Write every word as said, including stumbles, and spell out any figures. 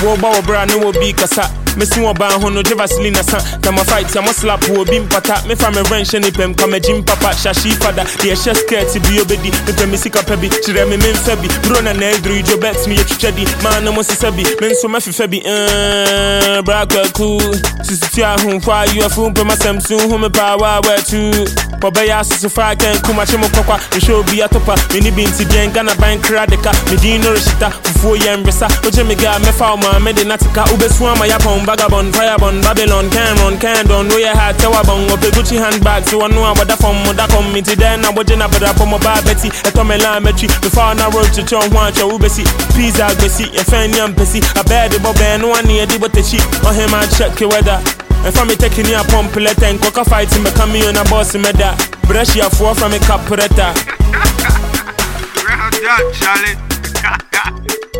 wo ba wo bra no be kasa me si wo ban ho no je vaseline sa na ma fight ya mo slap wo bi mpata me fa me wrench ni pem ka me jim papa shashi fada de she skirt bi obedi me pem sika pebi chire me memfa bi bro na na edru jo bet me yetwedi man no mo sisa bi me nso ma fefa bi eh bra kwaku sisi tia hu kwa you afu pe ma samsu hu me power we tu Boba ya so fa kan kuma chemo kwakwa me show bi atopa me ni binti bien gana ban kradeka me din no reshita fufuo yembresa oje me ga me fa ma me de natika ubesu ama ya pon vagabond firebond Babylon can run can don't know your hat tawa bon ope Gucci handbag so no abada from moda committee then aboje na bada for mobile betty etomela metri before na road to chon hwan cha ubesi pizza gbesi e fan yam pesi abede bobe no one e di botechi on him I check the weather. If I'm taking you a pump let and coca fight me come on a boss me da brush your four from a capretta. Round up, Charlie.